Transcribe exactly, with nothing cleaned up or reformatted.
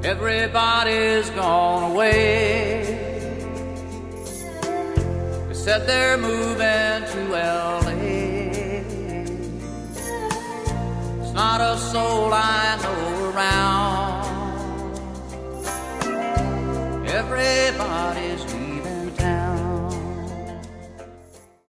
Everybody's gone away. They said they're moving to L A. There's not a soul I know around.